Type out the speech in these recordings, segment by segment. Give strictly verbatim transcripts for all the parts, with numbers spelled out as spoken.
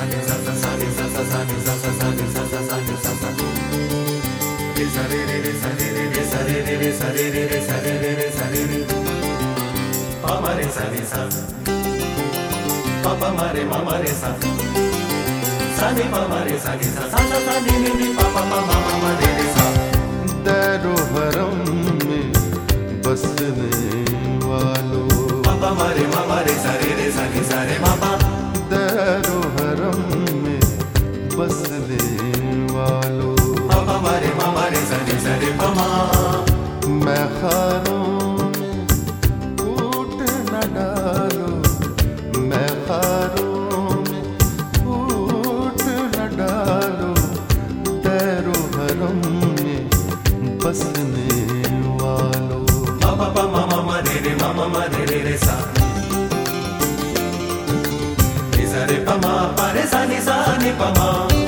ni sa sa sa ni sa sa sa ni sa sa sa ni sa sa sa ni sa sa re sa re re re sa re re re sa re re re sa re re re sa re re re sa re re pa ma re sa ni sa pa pa ma re ma ma re sa sa ni pa ma re sa ni sa sa sa sa ni ni ni pa pa ma ma ma re re sa दैरो हरम में बसने वालों पापा मारे मामा रे सा रे रे सा नि सा रे मामा दैरो हरम में बसने वालों पापा मारे मामा रे सा नि सा रे मामा मैं खारों में फूट न डालो मैं खारों में फूट न डालो दैरो हरम में बसने वालों पापा पापा मामा रे रे मामा मा रे रे रे सा नि सा रे पामा पा रे सा नि सा नि पामा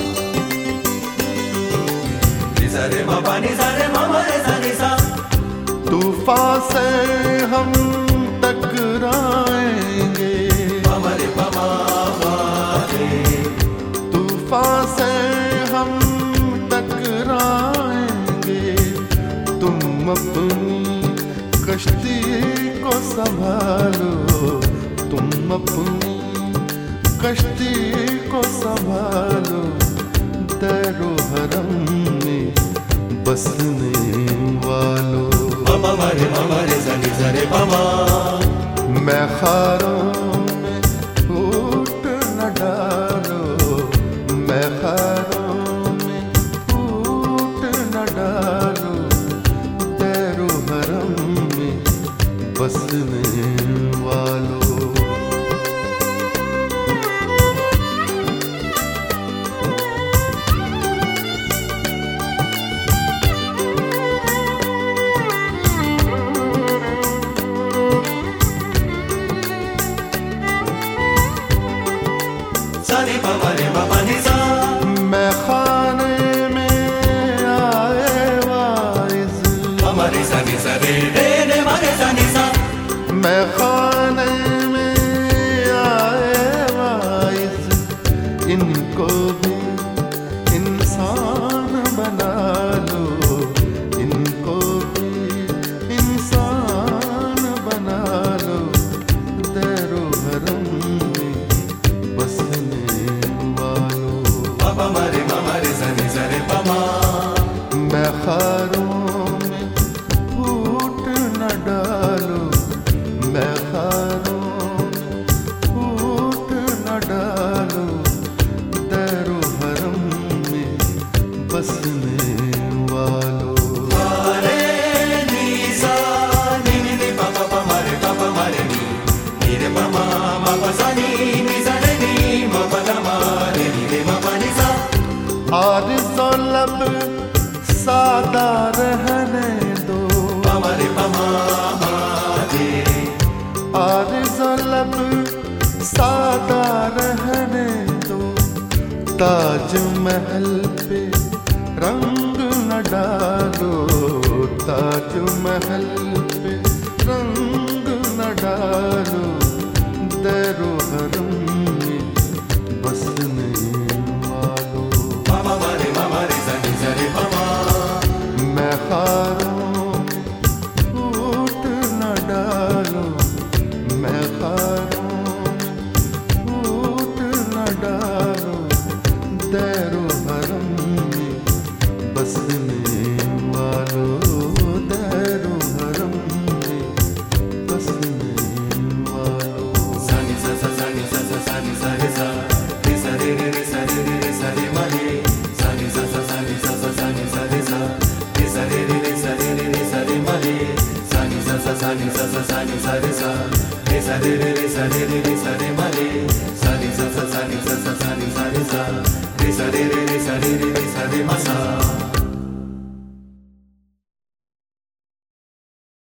नि सा रे मा पा नि सा रे मामा रे सा नि सा तूफान से हम टकराएंगे पामा रे पामा रे तूफान से हम टकराएंगे तुम अपनी कश्ती को संभालो तुम अपनी कश्ती को संभालो दैरो हरम में बसने वालों पापा मारे मामा रे सा नि सा रे पामा मैं खारों में फूट न डालो मैं खारों में फूट न डालो दैरो हरम में बसने वालों सा रे पामा रे पापा नि सा मैं खाने में आए वाइज पामा रे सा नि सा रे रे रे मा रे सा नि सा मैं खाने में आए वाइज इनको भी इंसान बना लो इनको भी इंसान बना लो दैरो हरम में बसने वालों पापा मारे मामा रे सा नि सा रे पामा मैं खारों में फूट न डालो मैं खारों में फूट न डालो दैरो हरम में बसने वालों रे नि सा नि नि नि पापा पामा रे पापा मारे नि नि रे पामा मापा सा नि नि सा रे नि मापा दा मा रे नि रे मापा नि सा आरिज़ो लब सादा रहने दो पामा रे पामा रे आरिज़ो लब सादा रहने दो ताजमहल पे रंग न डालो ताजमहल पे रंग न डालो दैरो हरम में बसने वालों पापा मारे मामा रे सा नि सा रे पामा मैं खारों में फूट न डालो मैं खारों में फूट न डालो दैरो हरम में बसने वालों दैरो हरम में बसने वालों सा नि सा सा सा नि सा सा सा नि सा रे सा रे सा रे रे रे सा रे रे रे सा रे मा रे सा नि सा सा सा नि सा सा सा नि सा रे सा रे सा रे रे रे सा रे रे रे सा रे मा रे सा नि सा सा सा नि सा सा सा नि सा रे सा रे सा रे रे रे सा रे रे रे सा रे मा रे सा नि सा सा सा नि सा सा सा नि सा रे सा रे सा रे रे रे सा रे रे रे सा रे मा सा